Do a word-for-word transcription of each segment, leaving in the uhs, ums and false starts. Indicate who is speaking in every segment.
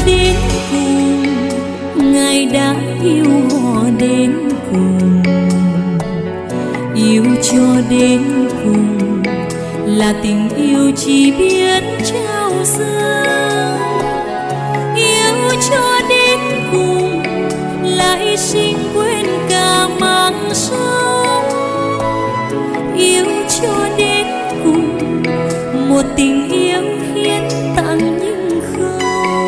Speaker 1: đến cùng, Ngài đã yêu họ đến cùng. Yêu cho đến cùng là tình yêu chỉ biết trao dâng. Yêu cho đến cùng là hy sinh quên cả mạng sống. Yêu cho đến cùng một tình yêu hiến tặng những không.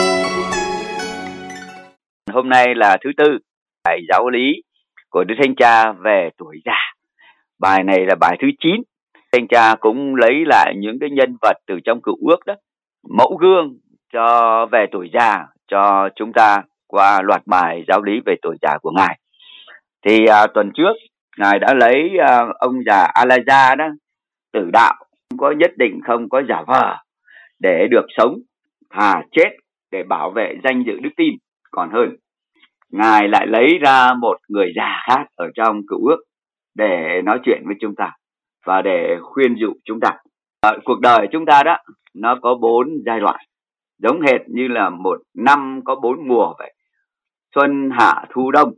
Speaker 2: Hôm nay là thứ tư, bài giáo lý của Đức Thánh Cha về tuổi già. Bài này là bài thứ chín. Thánh Cha cũng lấy lại những cái nhân vật từ trong Cựu Ước đó, mẫu gương cho về tuổi già cho chúng ta qua loạt bài giáo lý về tuổi già của Ngài. Thì à, tuần trước Ngài đã lấy à, ông già Elijah đó, tử đạo, không có nhất định không có giả vờ để được sống, thà chết để bảo vệ danh dự đức tin còn hơn. Ngài lại lấy ra một người già khác ở trong Cựu Ước để nói chuyện với chúng ta và để khuyên dụ chúng ta. À, cuộc đời chúng ta đó, nó có bốn giai đoạn, giống hệt như là một năm có bốn mùa vậy: xuân, hạ, thu, đông.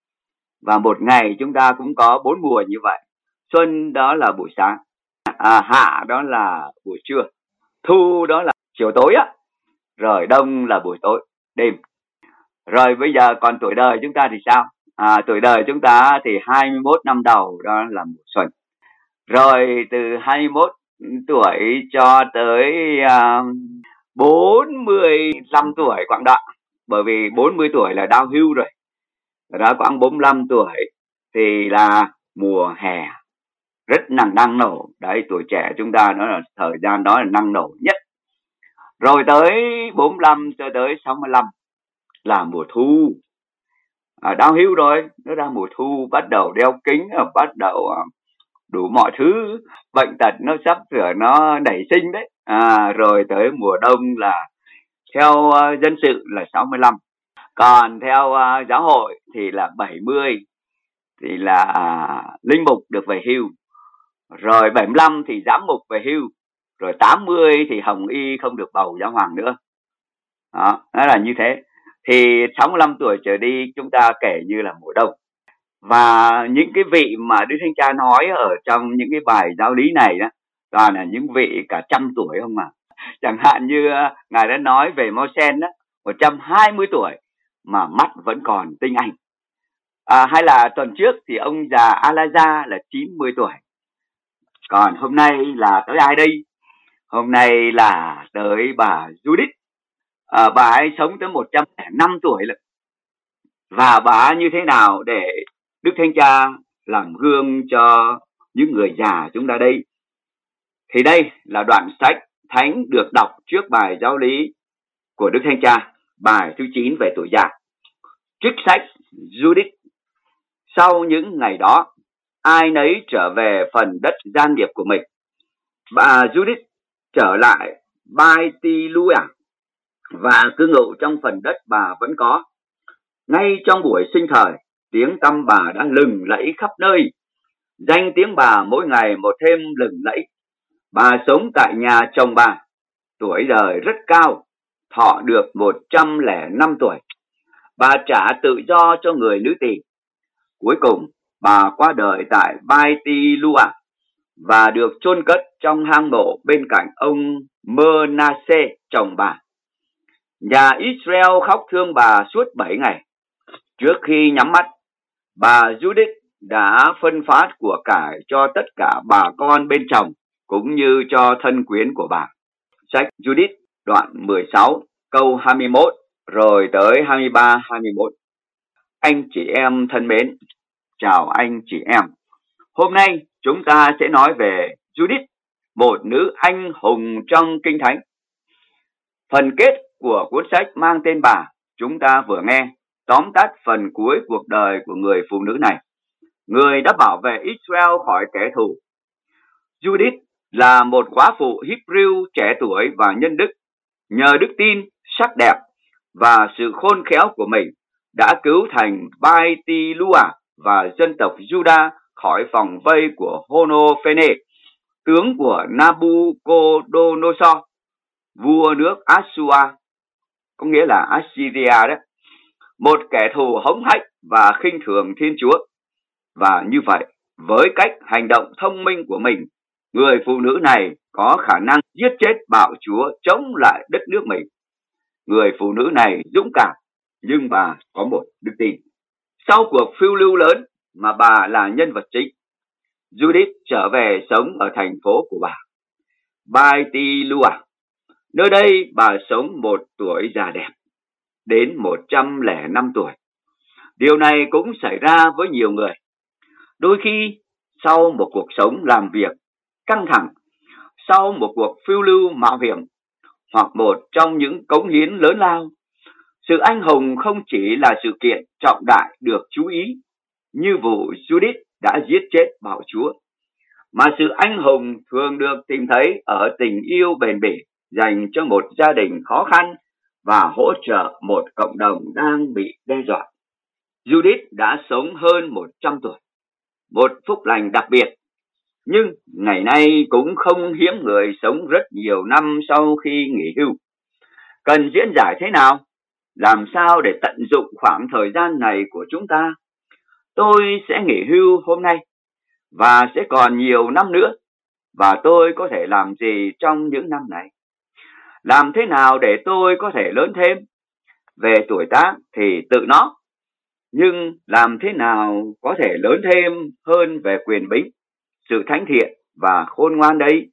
Speaker 2: Và một ngày chúng ta cũng có bốn mùa như vậy. Xuân đó là buổi sáng, à, hạ đó là buổi trưa, thu đó là chiều tối á, rồi đông là buổi tối, đêm. Rồi bây giờ còn tuổi đời chúng ta thì sao? À, tuổi đời chúng ta thì hai mươi mốt năm đầu đó là mùa xuân. Rồi từ hai mươi mốt tuổi cho tới uh, bốn mươi lăm tuổi khoảng đó. Bởi vì bốn mươi tuổi là đau hưu rồi. Đó, khoảng bốn mươi lăm tuổi thì là mùa hè, rất năng năng nổ. Đấy, tuổi trẻ chúng ta đó là thời gian đó là năng nổ nhất. Rồi tới bốn mươi lăm cho tới sáu mươi lăm là mùa thu. À, đau hưu rồi, nó ra mùa thu, bắt đầu đeo kính, bắt đầu đủ mọi thứ, bệnh tật nó sắp sửa nó nảy sinh đấy. À, rồi tới mùa đông là theo uh, dân sự là sáu mươi lăm. Còn theo uh, giáo hội thì là bảy mươi thì là uh, linh mục được về hưu. Rồi bảy mươi lăm thì giám mục về hưu. Rồi tám mươi thì hồng y không được bầu giáo hoàng nữa. Đó, đó là như thế. Thì sáu mươi lăm tuổi trở đi chúng ta kể như là mùa đông. Và những cái vị mà Đức Thánh Cha nói ở trong những cái bài giáo lý này đó, toàn là những vị cả trăm tuổi không mà. Chẳng hạn như Ngài đã nói về Môi-sen đó, một trăm hai mươi tuổi mà mắt vẫn còn tinh anh. À, hay là tuần trước thì ông già Elijah là chín mươi tuổi. Còn hôm nay là tới ai đây? Hôm nay là tới bà Judith. À, bà ấy sống tới một trăm lẻ năm tuổi rồi. Và bà như thế nào để Đức Thánh Cha làm gương cho những người già chúng ta đây? Thì đây là đoạn sách thánh được đọc trước bài giáo lý của Đức Thánh Cha, bài thứ chín về tuổi già. Trích sách Judith. Sau những ngày đó, ai nấy trở về phần đất gian nghiệp của mình. Bà Judith trở lại Baitylua và cư ngụ trong phần đất bà vẫn có. Ngay trong buổi sinh thời, tiếng tăm bà đã lừng lẫy khắp nơi. Danh tiếng bà mỗi ngày một thêm lừng lẫy. Bà sống tại nhà chồng bà, tuổi đời rất cao, thọ được một trăm lẻ năm tuổi. Bà trả tự do cho người nữ tỳ. Cuối cùng, bà qua đời tại Baitylua và được chôn cất trong hang mộ bên cạnh ông Mơ-na-sê, chồng bà. Nhà Israel khóc thương bà suốt bảy ngày. Trước khi nhắm mắt, bà Judith đã phân phát của cải cho tất cả bà con bên chồng, cũng như cho thân quyến của bà. Sách Judith đoạn mười sáu câu hai mươi mốt rồi tới hai mươi ba hai mươi mốt. Anh chị em thân mến, chào anh chị em. Hôm nay chúng ta sẽ nói về Judith, một nữ anh hùng trong Kinh Thánh. Phần kết của cuốn sách mang tên bà, chúng ta vừa nghe tóm tắt phần cuối cuộc đời của người phụ nữ này, người đã bảo vệ Israel khỏi kẻ thù. Judith là một góa phụ Hebrew trẻ tuổi và nhân đức. Nhờ đức tin, sắc đẹp và sự khôn khéo của mình đã cứu thành Baitylua và dân tộc Juda khỏi vòng vây của Honophene, tướng của Nabucodonosor, vua nước Assua. có nghĩa là Assyria đó, một kẻ thù hống hách và khinh thường Thiên Chúa. Và như vậy, với cách hành động thông minh của mình, người phụ nữ này có khả năng giết chết bạo chúa chống lại đất nước mình. Người phụ nữ này dũng cảm, nhưng bà có một đức tin. Sau cuộc phiêu lưu lớn mà bà là nhân vật chính, Judith trở về sống ở thành phố của bà, Baitylua. Nơi đây bà sống một tuổi già đẹp, đến một trăm lẻ năm tuổi. Điều này cũng xảy ra với nhiều người. Đôi khi, sau một cuộc sống làm việc căng thẳng, sau một cuộc phiêu lưu mạo hiểm, hoặc một trong những cống hiến lớn lao, sự anh hùng không chỉ là sự kiện trọng đại được chú ý như vụ Judith đã giết chết bạo chúa, mà sự anh hùng thường được tìm thấy ở tình yêu bền bỉ dành cho một gia đình khó khăn và hỗ trợ một cộng đồng đang bị đe dọa. Judith đã sống hơn một trăm tuổi, một phúc lành đặc biệt, nhưng ngày nay cũng không hiếm người sống rất nhiều năm sau khi nghỉ hưu. Cần diễn giải thế nào? Làm sao để tận dụng khoảng thời gian này của chúng ta? Tôi sẽ nghỉ hưu hôm nay và sẽ còn nhiều năm nữa, và tôi có thể làm gì trong những năm này? Làm thế nào để tôi có thể lớn thêm? Về tuổi tác thì tự nó, nhưng làm thế nào có thể lớn thêm hơn về quyền bính, sự thánh thiện và khôn ngoan đấy?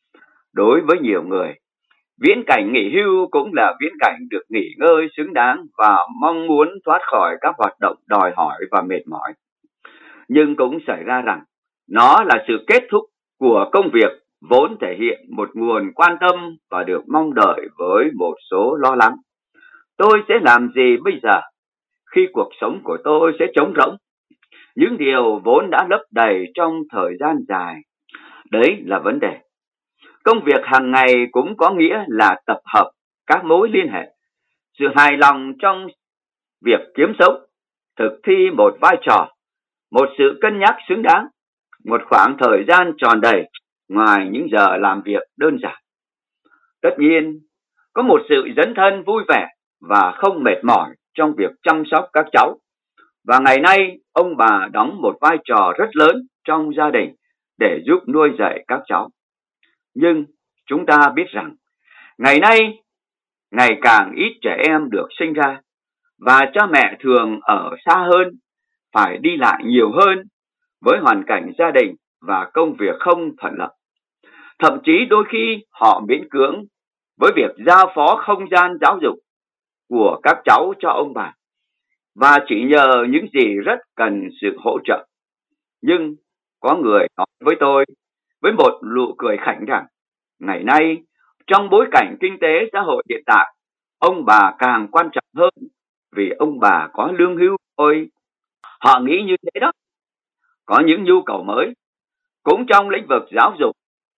Speaker 2: Đối với nhiều người, viễn cảnh nghỉ hưu cũng là viễn cảnh được nghỉ ngơi xứng đáng và mong muốn thoát khỏi các hoạt động đòi hỏi và mệt mỏi. Nhưng cũng xảy ra rằng nó là sự kết thúc của công việc vốn thể hiện một nguồn quan tâm và được mong đợi với một số lo lắng. Tôi sẽ làm gì bây giờ khi cuộc sống của tôi sẽ trống rỗng? Những điều vốn đã lấp đầy trong thời gian dài. Đấy là vấn đề. Công việc hàng ngày cũng có nghĩa là tập hợp các mối liên hệ, sự hài lòng trong việc kiếm sống, thực thi một vai trò, một sự cân nhắc xứng đáng, một khoảng thời gian tròn đầy ngoài những giờ làm việc đơn giản. Tất nhiên, có một sự dấn thân vui vẻ và không mệt mỏi trong việc chăm sóc các cháu. Và ngày nay, ông bà đóng một vai trò rất lớn trong gia đình để giúp nuôi dạy các cháu. Nhưng chúng ta biết rằng, ngày nay, ngày càng ít trẻ em được sinh ra, và cha mẹ thường ở xa hơn, phải đi lại nhiều hơn với hoàn cảnh gia đình và công việc không thuận lợi. Thậm chí đôi khi họ miễn cưỡng với việc giao phó không gian giáo dục của các cháu cho ông bà, và chỉ nhờ những gì rất cần sự hỗ trợ. Nhưng có người nói với tôi với một nụ cười khảnh rằng, ngày nay, trong bối cảnh kinh tế xã hội hiện tại, ông bà càng quan trọng hơn vì ông bà có lương hưu thôi. Họ nghĩ như thế đó. Có những nhu cầu mới, cũng trong lĩnh vực giáo dục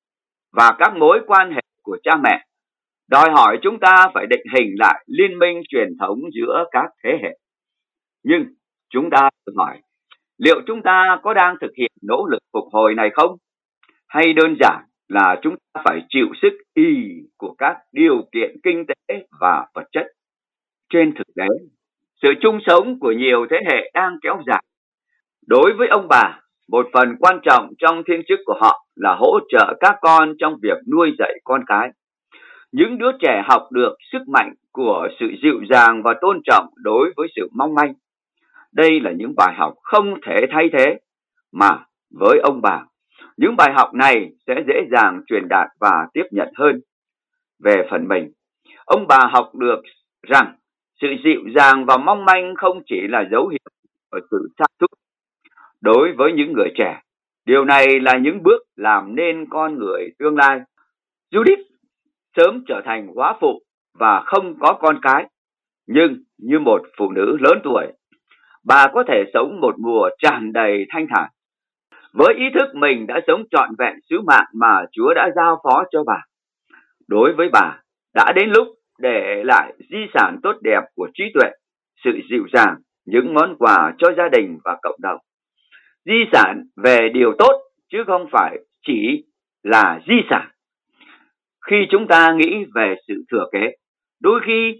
Speaker 2: và các mối quan hệ của cha mẹ, đòi hỏi chúng ta phải định hình lại liên minh truyền thống giữa các thế hệ. Nhưng chúng ta tự hỏi, liệu chúng ta có đang thực hiện nỗ lực phục hồi này không? Hay đơn giản là chúng ta phải chịu sức y của các điều kiện kinh tế và vật chất? Trên thực tế, sự chung sống của nhiều thế hệ đang kéo dài. Đối với ông bà, một phần quan trọng trong thiên chức của họ là hỗ trợ các con trong việc nuôi dạy con cái. Những đứa trẻ học được sức mạnh của sự dịu dàng và tôn trọng đối với sự mong manh. Đây là những bài học không thể thay thế, mà với ông bà, những bài học này sẽ dễ dàng truyền đạt và tiếp nhận hơn. Về phần mình, ông bà học được rằng sự dịu dàng và mong manh không chỉ là dấu hiệu của sự sa sút. Đối với những người trẻ, điều này là những bước làm nên con người tương lai. Judith sớm trở thành góa phụ và không có con cái, nhưng như một phụ nữ lớn tuổi, bà có thể sống một mùa tràn đầy thanh thản. Với ý thức mình đã sống trọn vẹn sứ mạng mà Chúa đã giao phó cho bà. Đối với bà, đã đến lúc để lại di sản tốt đẹp của trí tuệ, sự dịu dàng, những món quà cho gia đình và cộng đồng. Di sản về điều tốt, chứ không phải chỉ là di sản. Khi chúng ta nghĩ về sự thừa kế, đôi khi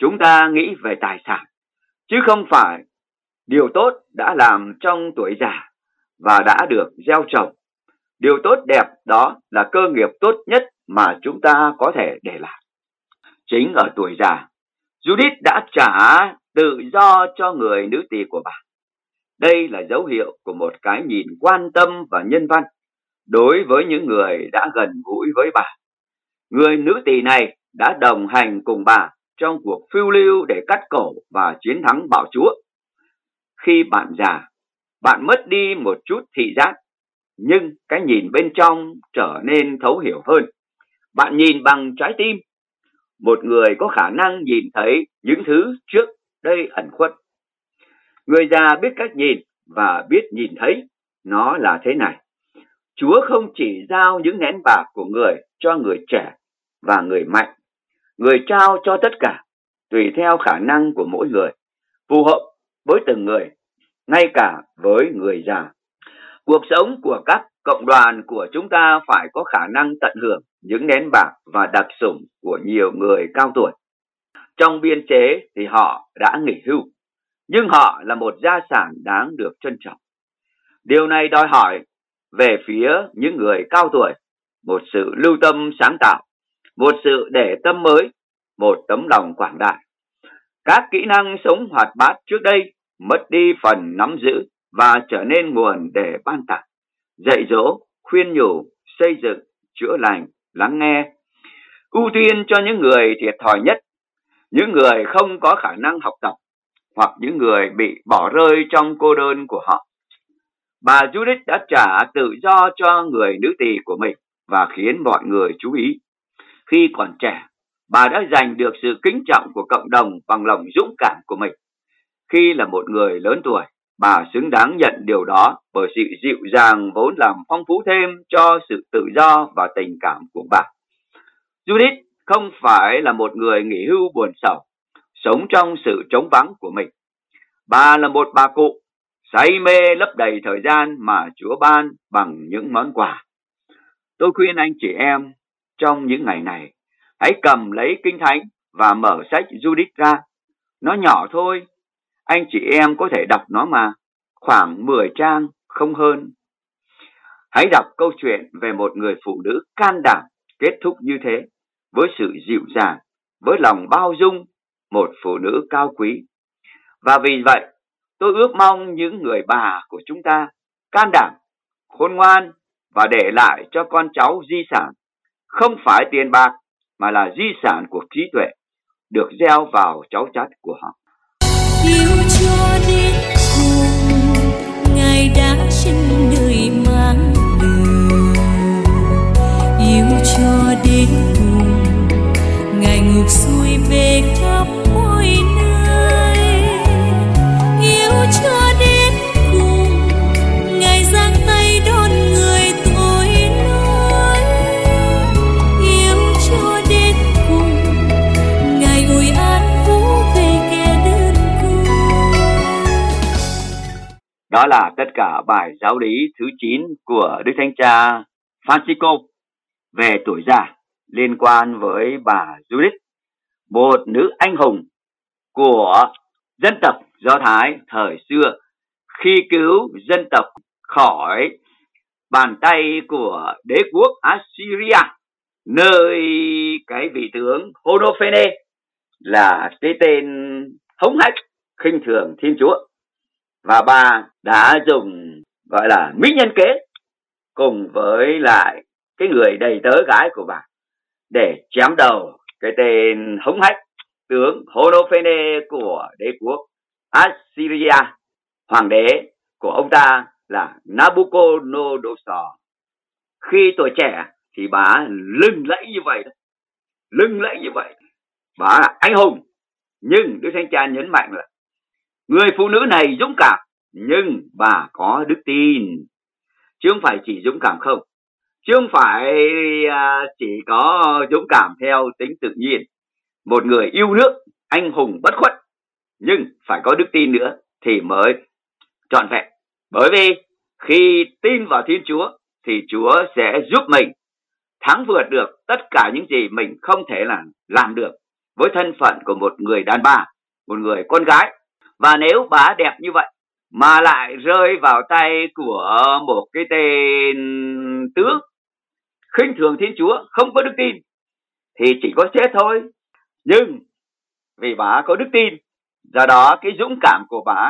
Speaker 2: chúng ta nghĩ về tài sản, chứ không phải điều tốt đã làm trong tuổi già và đã được gieo trồng. Điều tốt đẹp đó là cơ nghiệp tốt nhất mà chúng ta có thể để lại. Chính ở tuổi già, Judith đã trả tự do cho người nữ tỳ của bà. Đây là dấu hiệu của một cái nhìn quan tâm và nhân văn đối với những người đã gần gũi với bà. Người nữ tỳ này đã đồng hành cùng bà trong cuộc phiêu lưu để cắt cổ và chiến thắng bạo chúa. Khi bạn già, bạn mất đi một chút thị giác, nhưng cái nhìn bên trong trở nên thấu hiểu hơn. Bạn nhìn bằng trái tim. Một người có khả năng nhìn thấy những thứ trước đây ẩn khuất. Người già biết cách nhìn và biết nhìn thấy nó là thế này. Chúa không chỉ giao những nén bạc của người cho người trẻ và người mạnh. Người trao cho tất cả, tùy theo khả năng của mỗi người, phù hợp với từng người, ngay cả với người già. Cuộc sống của các cộng đoàn của chúng ta phải có khả năng tận hưởng những nén bạc và đặc sủng của nhiều người cao tuổi. Trong biên chế thì họ đã nghỉ hưu, nhưng họ là một gia sản đáng được trân trọng. Điều này đòi hỏi về phía những người cao tuổi một sự lưu tâm sáng tạo, một sự để tâm mới, một tấm lòng quảng đại. Các kỹ năng sống hoạt bát trước đây mất đi phần nắm giữ và trở nên nguồn để ban tặng, dạy dỗ, khuyên nhủ, xây dựng, chữa lành, lắng nghe. Ưu tiên cho những người thiệt thòi nhất, những người không có khả năng học tập, hoặc những người bị bỏ rơi trong cô đơn của họ. Bà Judith đã trả tự do cho người nữ tỳ của mình và khiến mọi người chú ý. Khi còn trẻ, bà đã giành được sự kính trọng của cộng đồng bằng lòng dũng cảm của mình. Khi là một người lớn tuổi, bà xứng đáng nhận điều đó bởi sự dịu dàng vốn làm phong phú thêm cho sự tự do và tình cảm của bà. Judith không phải là một người nghỉ hưu buồn sầu, sống trong sự trống vắng của mình. Bà là một bà cụ, say mê lấp đầy thời gian mà Chúa ban bằng những món quà. Tôi khuyên anh chị em, trong những ngày này, hãy cầm lấy Kinh Thánh và mở sách Judith ra. Nó nhỏ thôi, anh chị em có thể đọc nó mà, khoảng mười trang, không hơn. Hãy đọc câu chuyện về một người phụ nữ can đảm kết thúc như thế, với sự dịu dàng, với lòng bao dung, một phụ nữ cao quý. Và vì vậy, tôi ước mong những người bà của chúng ta can đảm, khôn ngoan và để lại cho con cháu di sản, không phải tiền bạc mà là di sản của trí tuệ, được gieo vào cháu chắt của họ.
Speaker 1: Yêu cho đến cùng, Ngài đã trên đời mang đường. Yêu cho đến cùng, Ngài ngược xuôi về khắp mọi nơi. Yêu cho đến cùng, Ngài giang tay đón người tội lỗi. Yêu cho đến cùng, Ngài ủi an vỗ về kẻ đơn côi.
Speaker 2: Đó là tất cả bài giáo lý thứ chín của Đức Thánh Cha Francisco về tuổi già liên quan với bà Judith, một nữ anh hùng của dân tộc Do Thái thời xưa, khi cứu dân tộc khỏi bàn tay của đế quốc Assyria, nơi cái vị tướng Holophene là cái tên hống hách khinh thường Thiên Chúa. Và bà đã dùng gọi là mỹ nhân kế cùng với lại cái người đầy tớ gái của bà để chém đầu cái tên hống hách tướng Holophene của đế quốc Assyria. Hoàng đế của ông ta là Nabucodonosor. Khi tuổi trẻ thì bà lừng lẫy như vậy, lừng lẫy như vậy, bà là anh hùng. Nhưng Đức Thánh Cha nhấn mạnh là người phụ nữ này dũng cảm, nhưng bà có đức tin, chứ không phải chỉ dũng cảm không, chứ không phải chỉ có dũng cảm theo tính tự nhiên. Một người yêu nước, anh hùng bất khuất, nhưng phải có đức tin nữa thì mới trọn vẹn. Bởi vì khi tin vào Thiên Chúa thì Chúa sẽ giúp mình thắng vượt được tất cả những gì mình không thể làm, làm được. với thân phận của một người đàn bà, một người con gái. Và nếu bà đẹp như vậy mà lại rơi vào tay của một cái tên tướng khinh thường Thiên Chúa, không có đức tin, thì chỉ có chết thôi. Nhưng vì bà có đức tin, do đó cái dũng cảm của bà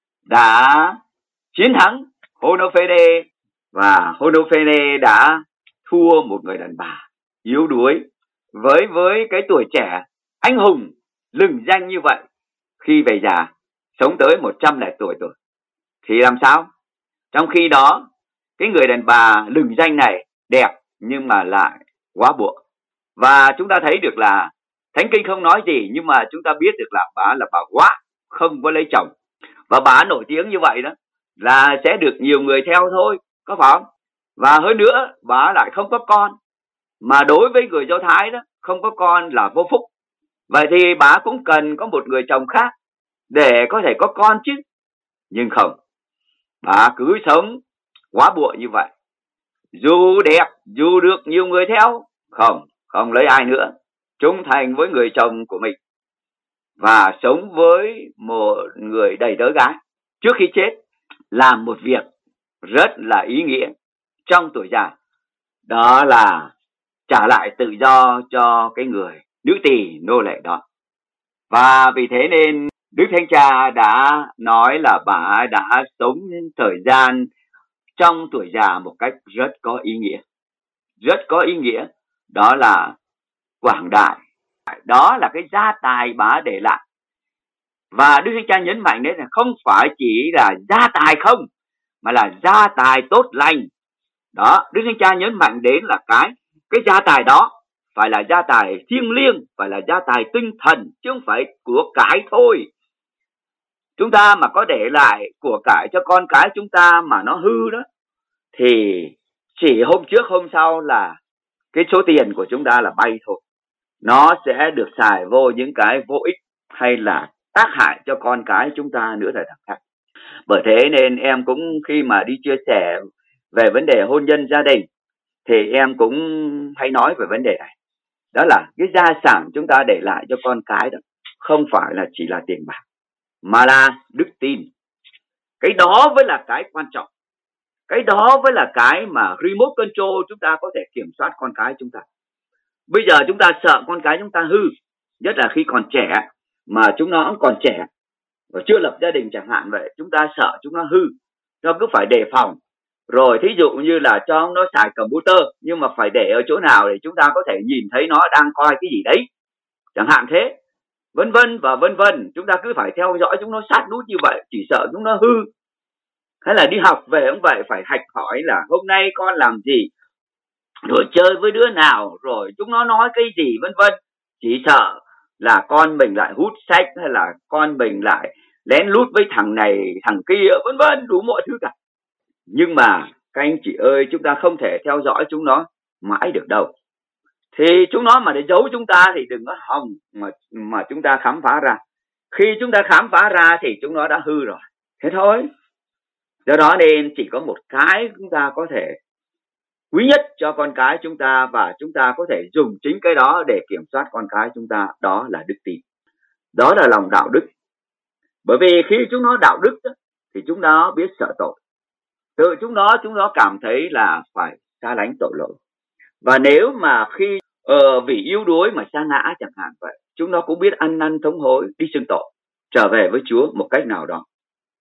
Speaker 2: đã chiến thắng Holofernes, và Holofernes đã thua một người đàn bà yếu đuối với với cái tuổi trẻ anh hùng lừng danh như vậy. Khi về già sống tới một trăm lẻ tuổi tuổi thì làm sao? Trong khi đó cái người đàn bà lừng danh này đẹp nhưng mà lại quá buộc. Và chúng ta thấy được là Thánh Kinh không nói gì, nhưng mà chúng ta biết được là bà là bà quá, không có lấy chồng. Và bà nổi tiếng như vậy đó là sẽ được nhiều người theo thôi, có phải không? Và hơn nữa bà lại không có con. Mà đối với người Do Thái đó, không có con là vô phúc. Vậy thì bà cũng cần có một người chồng khác để có thể có con chứ. Nhưng không, bà cứ sống quá bụa như vậy. Dù đẹp, dù được nhiều người theo, không, không lấy ai nữa. Trung thành với người chồng của mình và sống với một người đầy tớ gái. Trước khi chết, làm một việc rất là ý nghĩa trong tuổi già. Đó là trả lại tự do cho cái người nữ tỳ nô lệ đó. Và vì thế nên Đức Thánh Cha đã nói là bà đã sống thời gian trong tuổi già một cách rất có ý nghĩa. Rất có ý nghĩa. Đó là quảng đại. Đó là cái gia tài bà để lại. Và Đức Thánh Cha nhấn mạnh đấy là không phải chỉ là gia tài không, mà là gia tài tốt lành. Đó, Đức Thánh Cha nhấn mạnh đến là cái cái gia tài đó phải là gia tài thiêng liêng, phải là gia tài tinh thần, chứ không phải của cải thôi. Chúng ta mà có để lại của cải cho con cái chúng ta mà nó hư đó, thì chỉ hôm trước hôm sau là cái số tiền của chúng ta là bay thôi. Nó sẽ được xài vô những cái vô ích hay là tác hại cho con cái chúng ta nữa là đằng khác. Bởi thế nên em cũng khi mà đi chia sẻ về vấn đề hôn nhân gia đình thì em cũng hay nói về vấn đề này. Đó là cái gia sản chúng ta để lại cho con cái đó không phải là chỉ là tiền bạc, mà là đức tin. Cái đó mới là cái quan trọng. Cái đó mới là cái mà remote control chúng ta có thể kiểm soát con cái chúng ta. Bây giờ chúng ta sợ con cái chúng ta hư, nhất là khi còn trẻ, mà chúng nó cũng còn trẻ và chưa lập gia đình chẳng hạn vậy. Chúng ta sợ chúng nó hư, nó cứ phải đề phòng. Rồi thí dụ như là cho nó xài computer, nhưng mà phải để ở chỗ nào để chúng ta có thể nhìn thấy nó đang coi cái gì đấy, chẳng hạn thế, vân vân và vân vân. Chúng ta cứ phải theo dõi chúng nó sát nút như vậy, chỉ sợ chúng nó hư. Hay là đi học về cũng vậy, phải hạch hỏi là hôm nay con làm gì, rồi chơi với đứa nào, rồi chúng nó nói cái gì, vân vân. Chỉ sợ là con mình lại hút sách, hay là con mình lại lén lút với thằng này thằng kia, vân vân, đủ mọi thứ cả. Nhưng mà các anh chị ơi, chúng ta không thể theo dõi chúng nó mãi được đâu. Thì chúng nó mà để giấu chúng ta thì đừng có hòng mà, mà chúng ta khám phá ra. Khi chúng ta khám phá ra thì chúng nó đã hư rồi. Thế thôi. Do đó nên chỉ có một cái chúng ta có thể quý nhất cho con cái chúng ta, và chúng ta có thể dùng chính cái đó để kiểm soát con cái chúng ta, đó là đức tin. Đó là lòng đạo đức. Bởi vì khi chúng nó đạo đức thì chúng nó biết sợ tội. Tự chúng nó, chúng nó cảm thấy là phải xa lánh tội lỗi. Và nếu mà khi uh, vì yếu đuối mà sa ngã chẳng hạn vậy, chúng nó cũng biết ăn năn thống hối, đi xưng tội, trở về với Chúa một cách nào đó.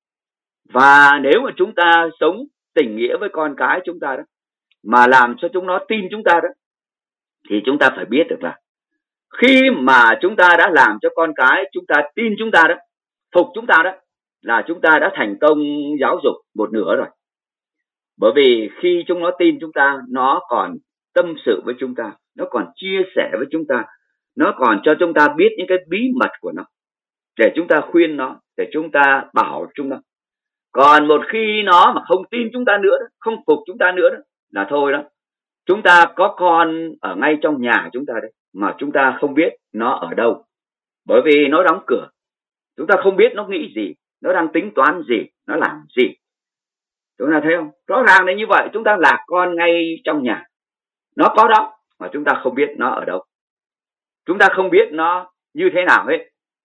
Speaker 2: Và nếu mà chúng ta sống tình nghĩa với con cái chúng ta đó, mà làm cho chúng nó tin chúng ta đó, thì chúng ta phải biết được là khi mà chúng ta đã làm cho con cái chúng ta tin chúng ta đó, phục chúng ta đó, là chúng ta đã thành công giáo dục một nửa rồi. Bởi vì khi chúng nó tin chúng ta, nó còn tâm sự với chúng ta, nó còn chia sẻ với chúng ta, nó còn cho chúng ta biết những cái bí mật của nó, để chúng ta khuyên nó, để chúng ta bảo chúng nó. Còn một khi nó mà không tin chúng ta nữa, không phục chúng ta nữa đó, là thôi đó. Chúng ta có con ở ngay trong nhà chúng ta đấy, mà chúng ta không biết nó ở đâu. Bởi vì nó đóng cửa. Chúng ta không biết nó nghĩ gì, nó đang tính toán gì, nó làm gì. Chúng ta thấy không? Rõ ràng là như vậy, chúng ta lạc con ngay trong nhà. Nó có đó, mà chúng ta không biết nó ở đâu. Chúng ta không biết nó như thế nào hết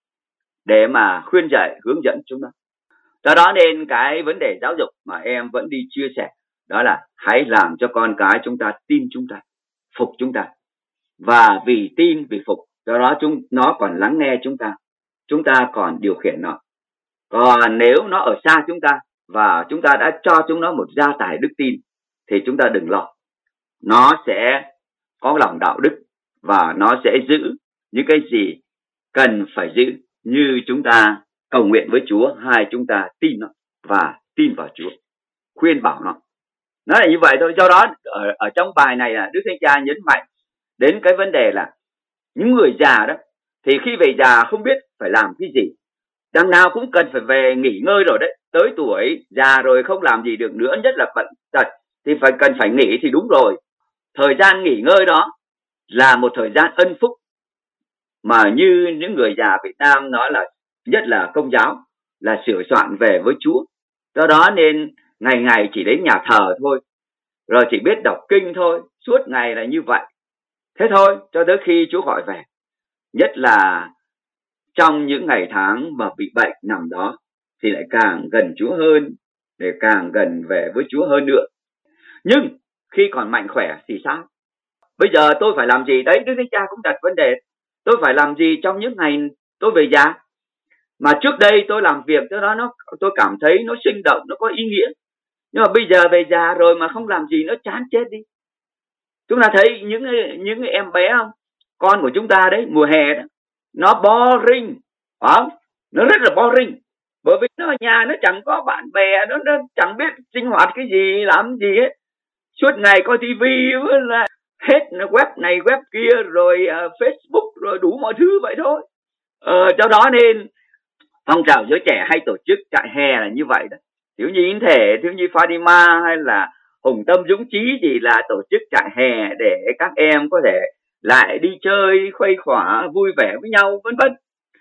Speaker 2: để mà khuyên dạy, hướng dẫn chúng nó. Do đó nên cái vấn đề giáo dục mà em vẫn đi chia sẻ đó là hãy làm cho con cái chúng ta tin chúng ta, phục chúng ta. Và vì tin, vì phục, do đó chúng nó còn lắng nghe chúng ta, chúng ta còn điều khiển nó. Còn nếu nó ở xa chúng ta và chúng ta đã cho chúng nó một gia tài đức tin thì chúng ta đừng lo. Nó sẽ có lòng đạo đức và nó sẽ giữ những cái gì cần phải giữ, như chúng ta cầu nguyện với Chúa hay chúng ta tin nó và tin vào Chúa, khuyên bảo nó. Nó là như vậy thôi. Do đó ở, ở trong bài này là Đức Thánh Cha nhấn mạnh đến cái vấn đề là những người già đó thì khi về già không biết phải làm cái gì, đằng nào cũng cần phải về nghỉ ngơi rồi đấy. Tới tuổi già rồi không làm gì được nữa, nhất là bận tật thì phải cần phải nghỉ thì đúng rồi. Thời gian nghỉ ngơi đó là một thời gian ân phúc mà như những người già Việt Nam nói là, nhất là Công giáo, là sửa soạn về với Chúa. Do đó nên ngày ngày chỉ đến nhà thờ thôi, rồi chỉ biết đọc kinh thôi, suốt ngày là như vậy. Thế thôi, cho tới khi Chúa gọi về. Nhất là trong những ngày tháng mà bị bệnh nằm đó thì lại càng gần Chúa hơn, để càng gần về với Chúa hơn nữa. Nhưng khi còn mạnh khỏe thì sao? Bây giờ tôi phải làm gì? Đấy, Đức Thánh Cha cũng đặt vấn đề. Tôi phải làm gì trong những ngày tôi về già? Mà trước đây tôi làm việc cho đó nó tôi cảm thấy nó sinh động, nó có ý nghĩa. Nhưng mà bây giờ về già rồi mà không làm gì, nó chán chết đi. Chúng ta thấy những những em bé không? Con của chúng ta đấy, mùa hè đó, nó boring, phải không? Nó rất là boring. Bởi vì nó ở nhà nó chẳng có bạn bè, nó, nó chẳng biết sinh hoạt cái gì, làm gì hết. Suốt ngày coi tivi với là hết web này web kia, rồi uh, Facebook, rồi đủ mọi thứ vậy thôi. Ờ, cho đó nên phong trào giới trẻ hay tổ chức trại hè là như vậy đó. Thiếu nhi yến thể, thiếu nhi Fatima hay là Hùng Tâm Dũng Chí gì là tổ chức trại hè để các em có thể lại đi chơi, khuây khỏa, vui vẻ với nhau, vân vân.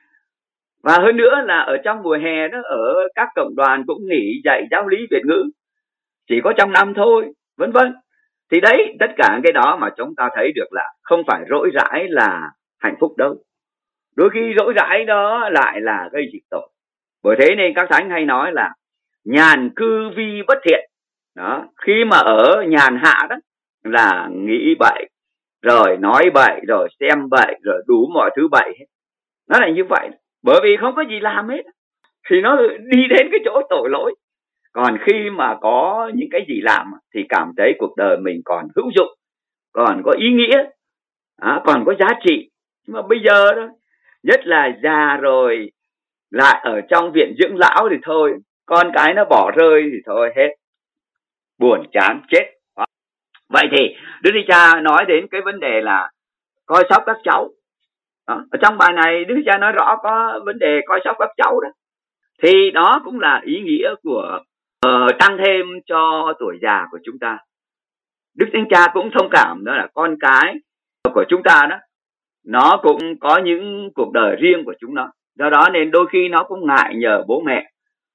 Speaker 2: Và hơn nữa là ở trong mùa hè đó, ở các cộng đoàn cũng nghỉ dạy giáo lý Việt ngữ, chỉ có trong năm thôi, vân vân. Thì đấy, tất cả cái đó mà chúng ta thấy được là không phải rỗi rãi là hạnh phúc đâu. Đôi khi rỗi rãi đó lại là gây dịch tội. Bởi thế nên các thánh hay nói là nhàn cư vi bất thiện. Đó, khi mà ở nhàn hạ đó là nghĩ bậy, rồi nói bậy, rồi xem bậy, rồi đủ mọi thứ bậy hết. Nó là như vậy. Bởi vì không có gì làm hết thì nó đi đến cái chỗ tội lỗi. Còn khi mà có những cái gì làm thì cảm thấy cuộc đời mình còn hữu dụng, còn có ý nghĩa, à, còn có giá trị. Nhưng mà bây giờ đó, nhất là già rồi lại ở trong viện dưỡng lão thì thôi, con cái nó bỏ rơi thì thôi hết, buồn chán chết. Vậy thì Đức Thánh Cha nói đến cái vấn đề là coi sóc các cháu. Đó. Ở trong bài này Đức Thánh Cha nói rõ có vấn đề coi sóc các cháu đó. Thì đó cũng là ý nghĩa của uh, tăng thêm cho tuổi già của chúng ta. Đức Thánh Cha cũng thông cảm đó là con cái của chúng ta đó, nó cũng có những cuộc đời riêng của chúng nó. Do đó nên đôi khi nó cũng ngại nhờ bố mẹ.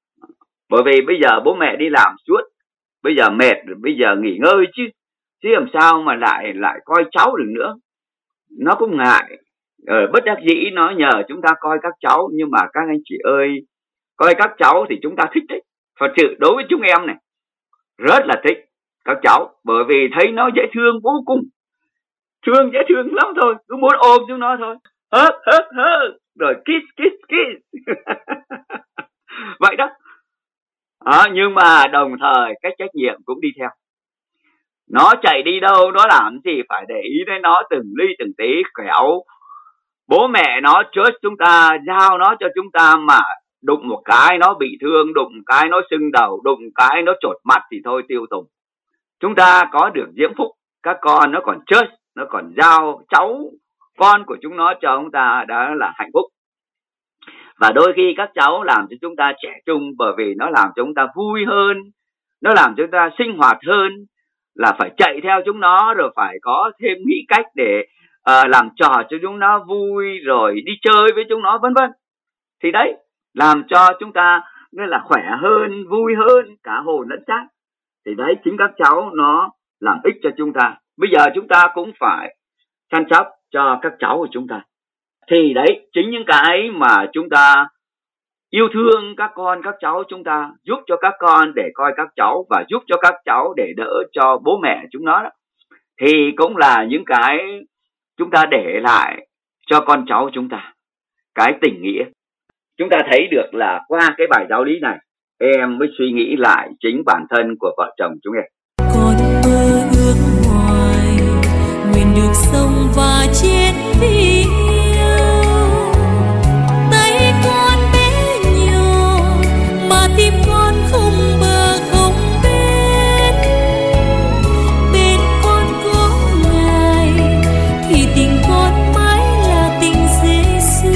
Speaker 2: Bởi vì bây giờ bố mẹ đi làm suốt, bây giờ mệt, bây giờ nghỉ ngơi chứ. Chứ làm sao mà lại lại coi cháu được nữa. Nó cũng ngại. Ờ, bất đắc dĩ nó nhờ chúng ta coi các cháu. Nhưng mà các anh chị ơi, coi các cháu thì chúng ta thích thích. Thật sự đối với chúng em này, rất là thích các cháu. Bởi vì thấy nó dễ thương vô cùng. Thương dễ thương lắm thôi. Cứ muốn ôm chúng nó thôi. Hớt hớt hớt. Rồi kiss kiss kiss. Vậy đó. À, nhưng mà đồng thời cái trách nhiệm cũng đi theo. Nó chạy đi đâu, nó làm gì phải để ý đến nó từng ly từng tí, kẻo bố mẹ nó trust chúng ta, giao nó cho chúng ta mà đụng một cái nó bị thương, đụng cái nó sưng đầu, đụng cái nó chột mặt thì thôi tiêu tùng. Chúng ta có được diễm phúc, các con nó còn trust, nó còn giao cháu con của chúng nó cho chúng ta, đó là hạnh phúc. Và đôi khi các cháu làm cho chúng ta trẻ trung, bởi vì nó làm cho chúng ta vui hơn, nó làm cho chúng ta sinh hoạt hơn, là phải chạy theo chúng nó, rồi phải có thêm nghĩ cách để uh, làm trò cho chúng nó vui, rồi đi chơi với chúng nó, vân vân. Thì đấy, làm cho chúng ta nên là khỏe hơn, vui hơn, cả hồn lẫn xác. Thì đấy, chính các cháu nó làm ích cho chúng ta. Bây giờ chúng ta cũng phải chăm sóc cho các cháu của chúng ta. Thì đấy, chính những cái mà chúng ta yêu thương các con, các cháu chúng ta, giúp cho các con để coi các cháu và giúp cho các cháu để đỡ cho bố mẹ chúng nó đó. Thì cũng là những cái chúng ta để lại cho con cháu chúng ta, cái tình nghĩa. Chúng ta thấy được là qua cái bài giáo lý này, em mới suy nghĩ lại chính bản thân của vợ chồng chúng em.
Speaker 1: Con mơ ước hoài, nguyện được sống và chết vì yêu. Tay con bé nhỏ mà tim con không bờ không bên. Bên con có Ngài thì tình con mãi là tình Giêsu.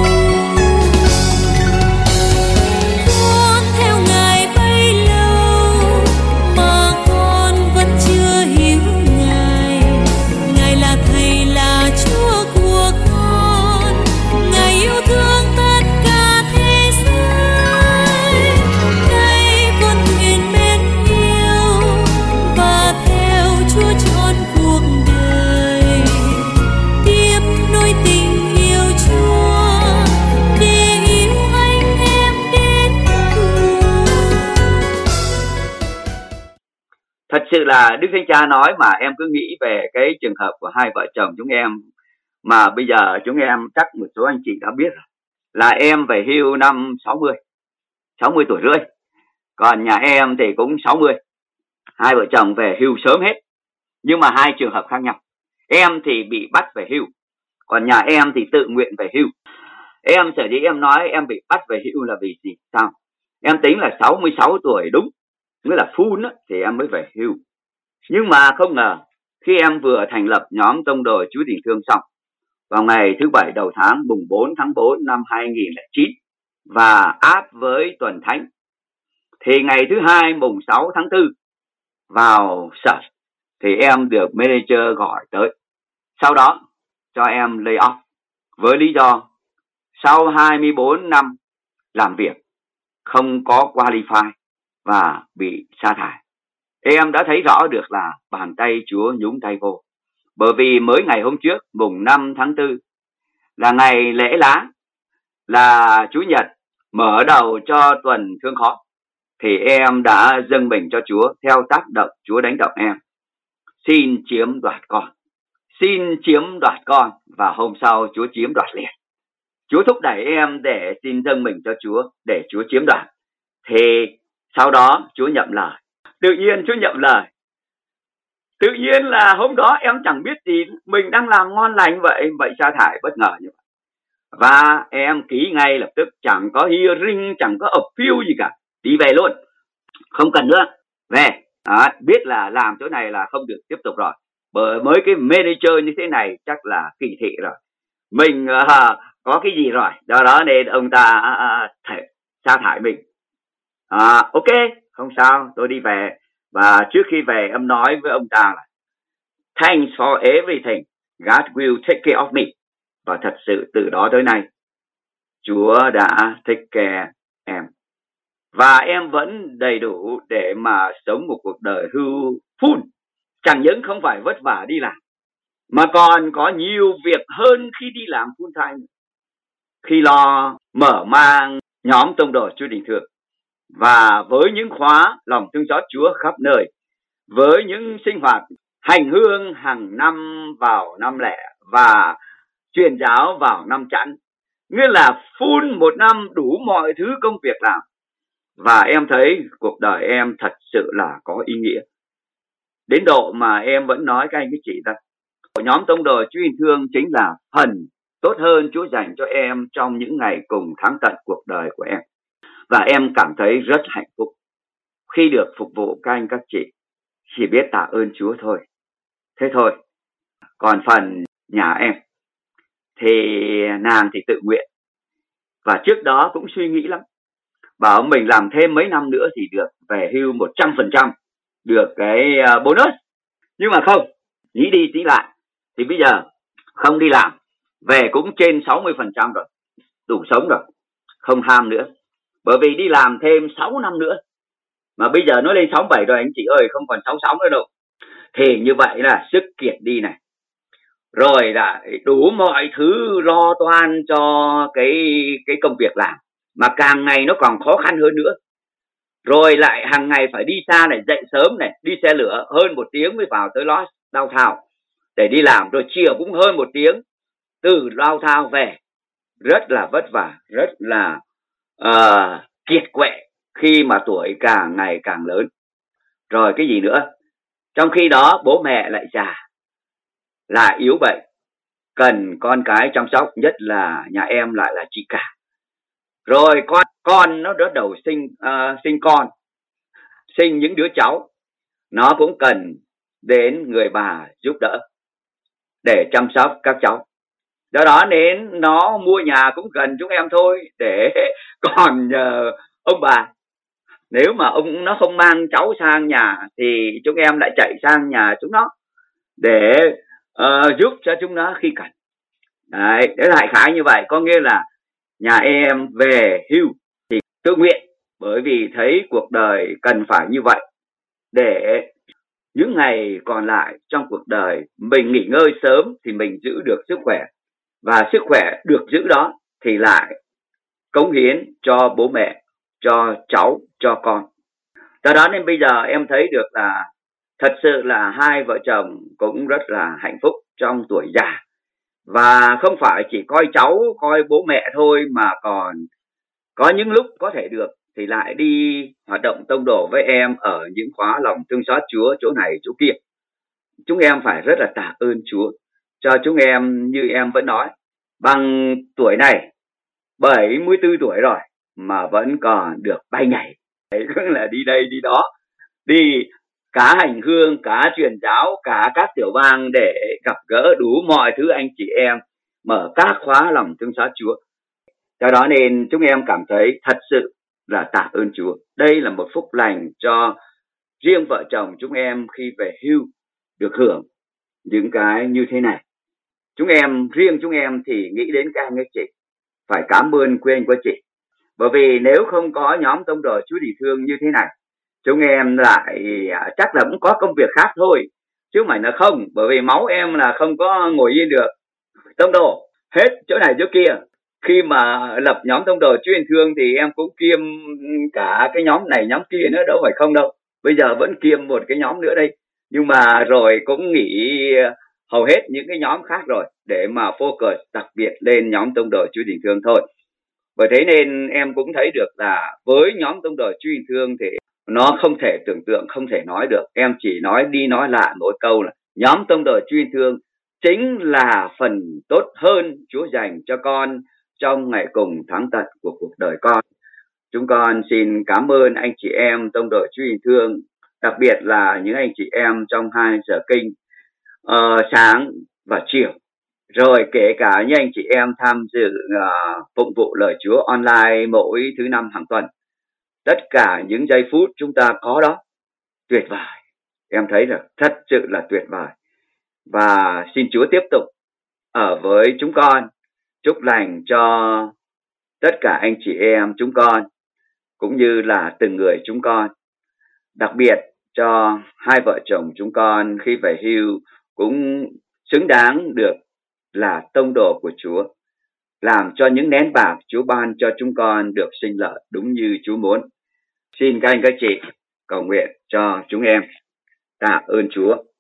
Speaker 1: Con theo Ngài bấy lâu mà con vẫn chưa hiểu Ngài. Ngài là Thầy, là Chúa của con. Ngài yêu thương tất cả thế giới. Nay con nguyện mến yêu và theo Chúa trọn cuộc đời. Tiếp nối tình yêu Chúa để yêu anh em đến cùng.
Speaker 2: Thật sự là Đức Thánh Cha nói mà em cứ nghĩ về cái trường hợp của hai vợ chồng chúng em, mà bây giờ chúng em chắc một số anh chị đã biết rồi, là em về hưu năm sáu mươi, sáu mươi tuổi rưỡi, còn nhà em thì cũng sáu mươi. Hai vợ chồng về hưu sớm hết, nhưng mà hai trường hợp khác nhau. Em thì bị bắt về hưu, còn nhà em thì tự nguyện về hưu. Em sở dĩ em nói em bị bắt về hưu là vì gì? Sao? Em tính là sáu mươi sáu tuổi đúng, nghĩa là full á, thì em mới về hưu. Nhưng mà không ngờ khi em vừa thành lập nhóm tông đồ Chúa Tình Thương xong, vào ngày thứ bảy đầu tháng mùng bốn tháng tư năm hai nghìn lẻ chín và áp với tuần thánh, thì ngày thứ hai mùng sáu tháng tư vào sở thì em được manager gọi tới. Sau đó cho em lay off với lý do sau hai mươi bốn năm làm việc không có qualify và bị sa thải. Em đã thấy rõ được là bàn tay Chúa nhúng tay vô. Bởi vì mới ngày hôm trước mùng năm tháng tư là ngày lễ lá, là Chủ nhật mở đầu cho tuần thương khó, thì em đã dâng mình cho Chúa theo tác động Chúa đánh động em. Xin chiếm đoạt con, xin chiếm đoạt con, và hôm sau Chúa chiếm đoạt liền. Chúa thúc đẩy em để xin dâng mình cho Chúa để Chúa chiếm đoạt. Thì sau đó Chúa nhậm lời. Tự nhiên Chúa nhậm lời. Tự nhiên là hôm đó em chẳng biết gì, mình đang làm ngon lành vậy, vậy sa thải bất ngờ như vậy. Và em ký ngay lập tức, chẳng có hearing, chẳng có appeal gì cả, đi về luôn, không cần nữa, về. Đó, biết là làm chỗ này là không được tiếp tục rồi, bởi mới cái manager như thế này chắc là kỳ thị rồi, mình uh, có cái gì rồi, do đó nên ông ta uh, thể, sa thải mình. À, ok, không sao, tôi đi về. Và trước khi về em nói với ông ta là thanks for everything, God will take care of me. Và thật sự từ đó tới nay Chúa đã take care em, và em vẫn đầy đủ để mà sống một cuộc đời hưu full. Chẳng những không phải vất vả đi làm, mà còn có nhiều việc hơn khi đi làm full time, khi lo mở mang nhóm tông đồ Chúa Tình Thương, và với những khóa lòng thương xót Chúa khắp nơi, với những sinh hoạt hành hương hàng năm vào năm lẻ và truyền giáo vào năm chẵn, nghĩa là full một năm đủ mọi thứ công việc làm. Và em thấy cuộc đời em thật sự là có ý nghĩa, đến độ mà em vẫn nói các anh các chị ta, nhóm tông đồ Chúa Tình Thương chính là phần tốt hơn Chúa dành cho em trong những ngày cùng tháng tận cuộc đời của em. Và em cảm thấy rất hạnh phúc khi được phục vụ các anh các chị, chỉ biết tạ ơn Chúa thôi. Thế thôi. Còn phần nhà em thì nàng thì tự nguyện, và trước đó cũng suy nghĩ lắm, bảo mình làm thêm mấy năm nữa thì được về hưu một trăm phần trăm, được cái bonus. Nhưng mà không, nghĩ đi nghĩ lại thì bây giờ không đi làm, về cũng trên sáu mươi phần trăm rồi, đủ sống rồi, không ham nữa. Bởi vì đi làm thêm sáu năm nữa, mà bây giờ nó lên sáu bảy rồi anh chị ơi, không còn sáu sáu nữa đâu. Thì như vậy là sức kiệt đi này. rồi lại đủ mọi thứ lo toan cho cái cái công việc làm, mà càng ngày nó còn khó khăn hơn nữa. Rồi lại hàng ngày phải đi xa này, dậy sớm này, đi xe lửa hơn một tiếng mới vào tới Los Downtown để đi làm, rồi chiều cũng hơn một tiếng từ Downtown về. Rất là vất vả, rất là uh, kiệt quệ khi mà tuổi càng ngày càng lớn. Rồi cái gì nữa? Trong khi đó bố mẹ lại già, lại yếu bệnh, cần con cái chăm sóc, nhất là nhà em lại là chị cả. Rồi con con nó bắt đầu sinh uh, sinh con, sinh những đứa cháu, nó cũng cần đến người bà giúp đỡ để chăm sóc các cháu. Do đó nên nó mua nhà cũng gần chúng em thôi, để còn uh, ông bà. Nếu mà ông nó không mang cháu sang nhà thì chúng em lại chạy sang nhà chúng nó để uh, giúp cho chúng nó khi cần. Đấy, đấy là đại khái như vậy. Có nghĩa là nhà em về hưu thì tự nguyện, bởi vì thấy cuộc đời cần phải như vậy, để những ngày còn lại trong cuộc đời mình nghỉ ngơi sớm thì mình giữ được sức khỏe, và sức khỏe được giữ đó thì lại cống hiến cho bố mẹ, cho cháu, cho con. Do đó nên bây giờ em thấy được là thật sự là hai vợ chồng cũng rất là hạnh phúc trong tuổi già. Và không phải chỉ coi cháu, coi bố mẹ thôi, mà còn có những lúc có thể được thì lại đi hoạt động tông đồ với em ở những khóa lòng thương xót Chúa chỗ này chỗ kia. Chúng em phải rất là tạ ơn Chúa cho chúng em, như em vẫn nói, bằng tuổi này bảy mươi tư tuổi rồi mà vẫn còn được bay nhảy. Đấy cũng là đi đây đi đó, đi cả hành hương, cả truyền giáo, cả các tiểu bang để gặp gỡ đủ mọi thứ anh chị em, mở các khóa lòng thương xót Chúa. Do đó nên chúng em cảm thấy thật sự là tạ ơn Chúa. Đây là một phúc lành cho riêng vợ chồng chúng em khi về hưu được hưởng những cái như thế này. Chúng em, riêng chúng em thì nghĩ đến các anh các chị, phải cảm ơn quý anh quý chị. Bởi vì nếu không có nhóm tông đồ Chúa Địa Thương như thế này, chúng em lại chắc là cũng có công việc khác thôi, chứ không phải là không. Bởi vì máu em là không có ngồi yên được. Tông đồ hết chỗ này chỗ kia. Khi mà lập nhóm tông đồ Chúa Địa Thương thì em cũng kiêm cả cái nhóm này nhóm kia nữa, đâu phải không đâu. Bây giờ vẫn kiêm một cái nhóm nữa đây. Nhưng mà rồi cũng nghỉ hầu hết những cái nhóm khác rồi, để mà focus đặc biệt lên nhóm tông đồ Chúa Địa Thương thôi. Bởi thế nên em cũng thấy được là với nhóm tông đồ Chúa Địa Thương thì nó không thể tưởng tượng, không thể nói được. Em chỉ nói đi nói lại mỗi câu là nhóm tông đồ Chúa Địa Thương chính là phần tốt hơn Chúa dành cho con trong ngày cùng tháng tận của cuộc đời con. Chúng con xin cảm ơn anh chị em tông đồ Chúa Địa Thương, đặc biệt là những anh chị em trong hai giờ kinh uh, sáng và chiều. Rồi kể cả những anh chị em tham dự uh, phụng vụ lời Chúa online mỗi thứ năm hàng tuần. Tất cả những giây phút chúng ta có đó, tuyệt vời. Em thấy là thật sự là tuyệt vời. Và xin Chúa tiếp tục ở với chúng con, chúc lành cho tất cả anh chị em chúng con, cũng như là từng người chúng con. Đặc biệt cho hai vợ chồng chúng con khi về hưu cũng xứng đáng được là tông đồ của Chúa, làm cho những nén bạc Chúa ban cho chúng con được sinh lợi đúng như Chúa muốn. Xin các anh các chị cầu nguyện cho chúng em. Tạ ơn Chúa.